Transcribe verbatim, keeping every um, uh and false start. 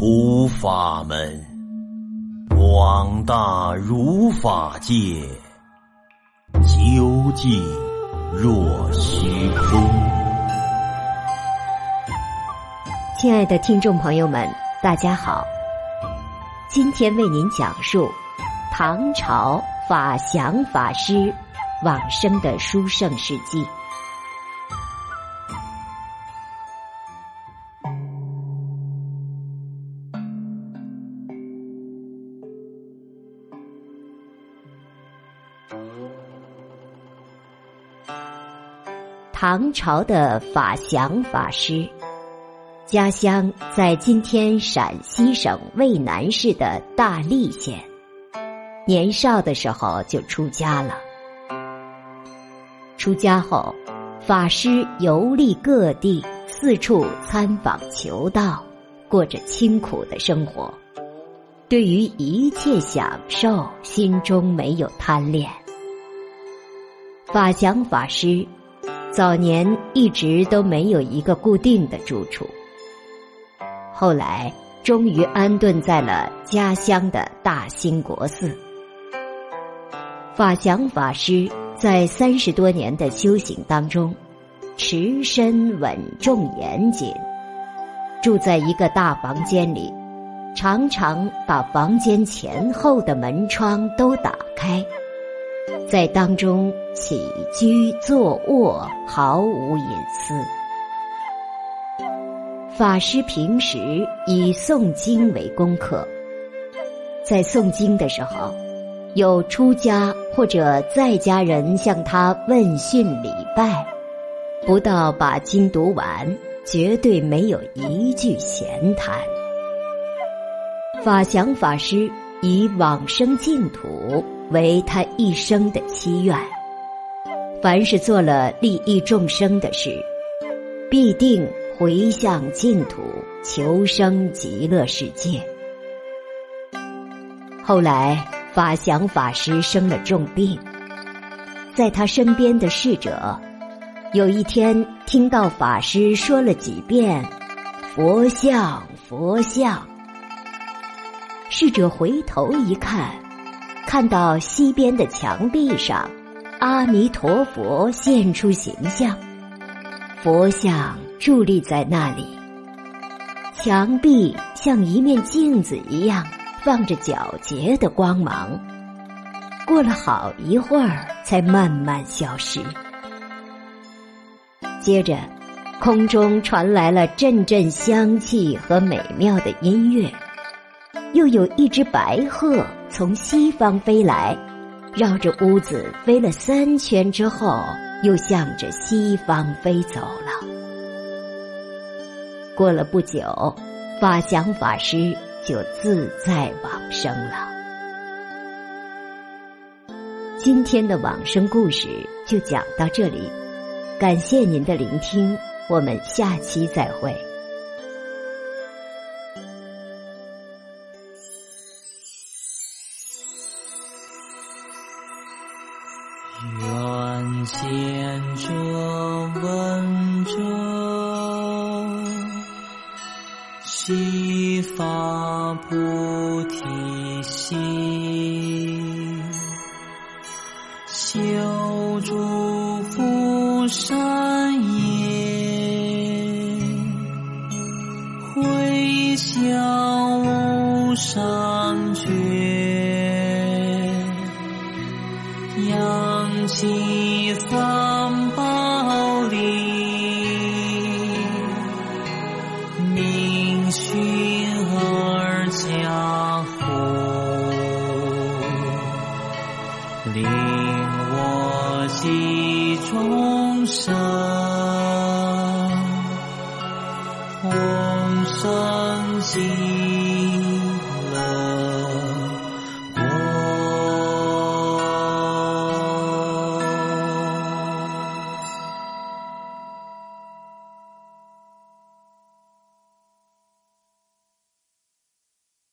普法门，广大如法界，究竟若虚空。 亲爱的听众朋友们，大家好，今天为您讲述唐朝法祥法师往生的殊胜事迹。唐朝的法祥法师，家乡在今天陕西省渭南市的大荔县，年少的时候就出家了。出家后，法师游历各地，四处参访求道，过着清苦的生活。对于一切享受，心中没有贪恋。法祥法师早年一直都没有一个固定的住处，后来终于安顿在了家乡的大兴国寺。法祥法师在三十多年的修行当中，持身稳重严谨，住在一个大房间里，常常把房间前后的门窗都打开，在当中起居坐卧毫无隐私。法师平时以诵经为功课，在诵经的时候，有出家或者在家人向他问讯礼拜，不到把经读完，绝对没有一句闲谈。法祥法师以往生净土为他一生的期愿，凡是做了利益众生的事，必定回向净土，求生极乐世界。后来法祥法师生了重病，在他身边的侍者有一天听到法师说了几遍佛像佛像，侍者回头一看，看到西边的墙壁上阿弥陀佛现出形象，佛像伫立在那里，墙壁像一面镜子一样放着皎洁的光芒，过了好一会儿才慢慢消失。接着空中传来了阵阵香气和美妙的音乐，又有一只白鹤从西方飞来，绕着屋子飞了三圈之后，又向着西方飞走了。过了不久，法祥法师就自在往生了。今天的往生故事就讲到这里，感谢您的聆听，我们下期再会。 愿见者闻者，悉发菩提心，修诸福善业，回向无上觉，扬起三宝力，明训而加护，令我集众生，同生极